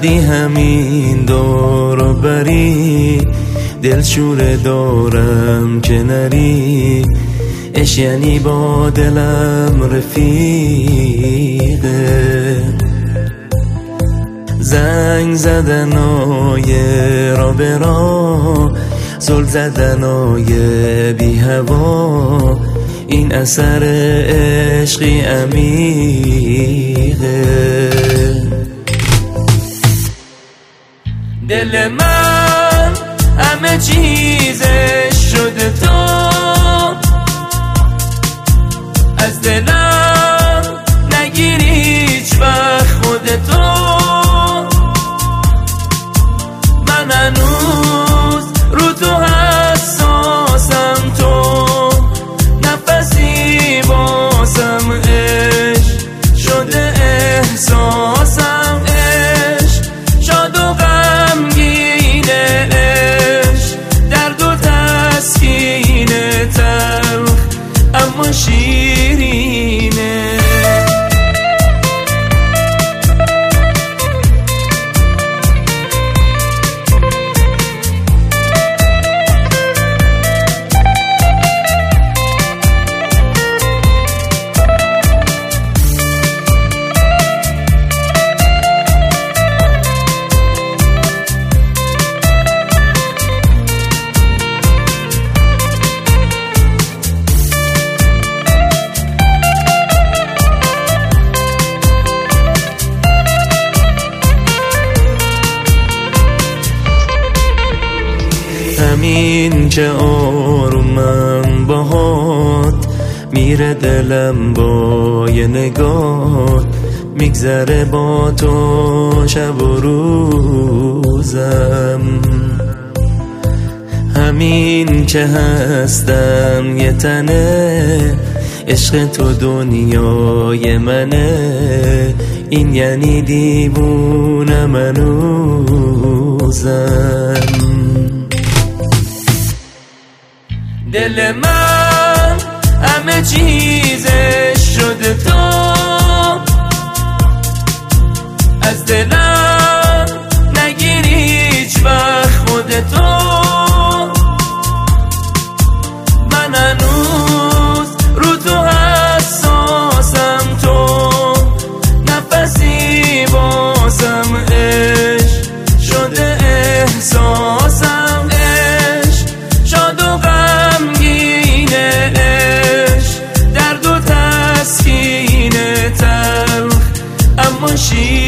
رفتی همین دور و بری، دلشوره دارم که نری. عشق یعنی با دلم رفیقه، زنگ زدنای را به را، زل زدنای بی هوا. این اثر عشقی عمیقه. دل من همه چیزش شده تو، از دلم نگیری هیچ وقت خودتو. من هنوز رو تو حساسم، تو نفسی باسم. عشق شده احساسم، عشق شاد و غمگینه، عشق درد و تسکینه، تلخ اما شیرینه. همین که آرومم باهات، میره دلم با یه نگاه. میگذره با تو شب و روزم، همین که هستم یه تنه. عشق تو دنیای منه، این یعنی دیوونه منوزم. دل من همه چیزش شده تو، از دلم نگیری هیچ وقت خودتو. من هنوز رو تو حساسم، تو نفسی باسم. عشق شده احساسم، عشق شاد و غمگینه، عشق درد و تسکینه، تلخ اما شیرینه.